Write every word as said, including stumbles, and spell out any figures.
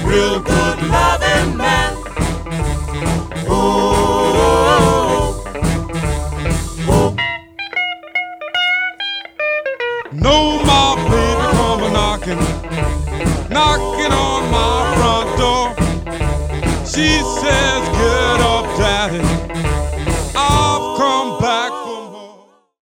real good loving man. Ooh, ooh. No, my baby come a knocking, knocking on my front door. She said,